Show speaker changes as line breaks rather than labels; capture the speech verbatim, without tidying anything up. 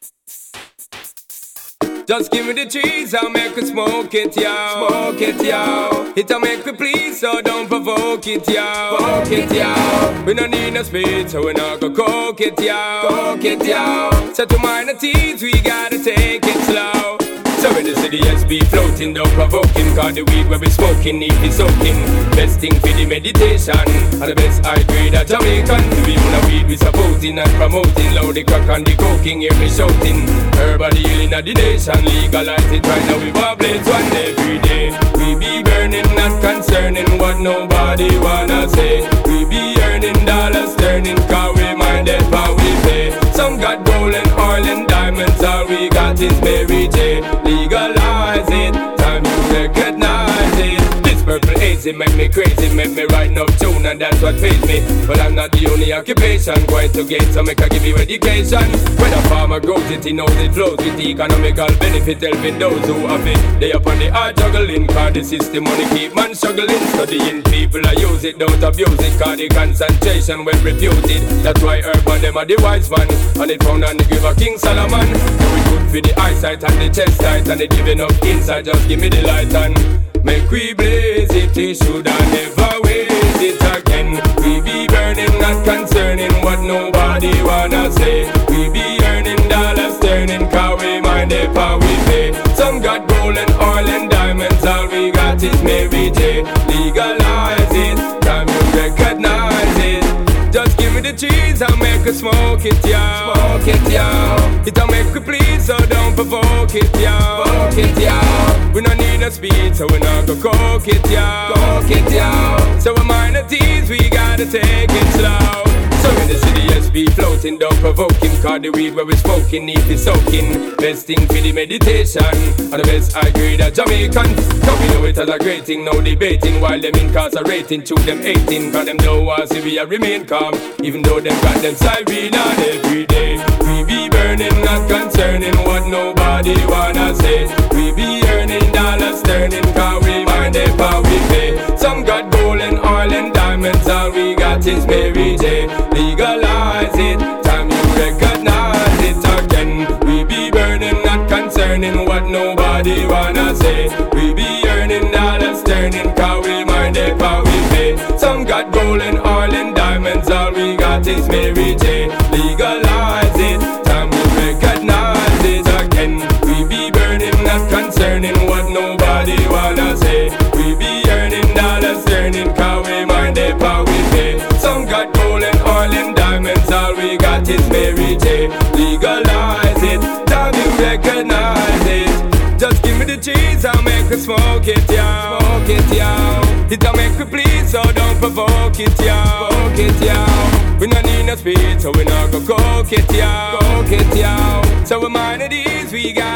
Just give me the cheese, I'll make you smoke it, yo. Smoke it, yo. It'll make you please, so don't provoke it, yo. Provoke it, yo. We don't need no speed, so we're not gonna coke it, yo. Coke it, yo. So to mind the teeth, we gotta take it slow. So when the city S B floating, don't provoke him. Cause the weed where we smoking, need be soaking. Best thing for the meditation, and the best high grade of Jamaican. We wanna weed we supporting and promoting. Loud the crack and the coking, hear me shouting. Herbal healing of the nation, legalize it right now. We wobblings one every day. We be burning, not concerning what nobody wanna say. We be earning dollars, turning, cause we minded how we pay. Some got gold and oil and diamonds, all we got is Mary J. Legalize it, time you recognize it. This purple haze, it make me crazy, make me write no tune, and that's what pays me. But I'm not the only occupation, going to get so make I give you education. When a farmer grows it, he knows it flows with economical benefit, helping those who have it. They up on the hard juggling, cause the system money keep man struggling. Studying people, I use it, don't abuse it, cause the concentration well reputed. That's why urban them are the wise man, and it found on the grave of King Solomon. Do it good for the eyesight and the chest tight, and they giving up inside, just give me the light and make we blaze it, it should I never waste it again. We be burning, not concerning what nobody wanna say. We be earning dollars, turning, cause we mind the power we pay. Some got gold and oil and diamonds, all we got is Mary J. Legalize it, time you recognize it. Just give me the cheese, I'll make you smoke it, yo. Smoke it, yo. It'll make you please, so don't provoke it, yo. Provoke it, yo. We don't need no speed, so we're not gonna coke it, yo. Coke it, yo. So we mind the tease, we gotta take it slow. So in the city S B floating, don't provoke him, cause the weed where we smoking need be soaking. Best thing for the meditation, and the best high grade of Jamaican. Cause we know it as a great thing, no debating. While them incarcerating, to them hating, cause them don't want to see we a remain calm. Even though them got them siren on every day. We be burning, not concerning what nobody wanna say. We be earning dollars, turning, cause we mind the power we pay. Some got gold and oil and diamonds, all we got is Mary J. Legalize it, time you recognize it again. We be burning, not concerning what nobody wanna say. We be earning dollars, turning, cause we mind the power we pay. Some got gold and oil and diamonds, all we got is Mary J. Legalize it, time you recognize it again. We be burning, not concerning what nobody wanna say. We be earning dollars, turning, cause we mind the power we pay. Some got gold and oil and diamonds, all we got is Mary J. Legalize it, time you recognize it. Just give me the cheese, I'll make you smoke it, yo. Smoke it, yo. It'll make you please, so don't provoke it, yo. Provoke it, yo. We don't need no speed, so we're not gonna coke it, yo. Coke it, yo. So we mind the ease, we got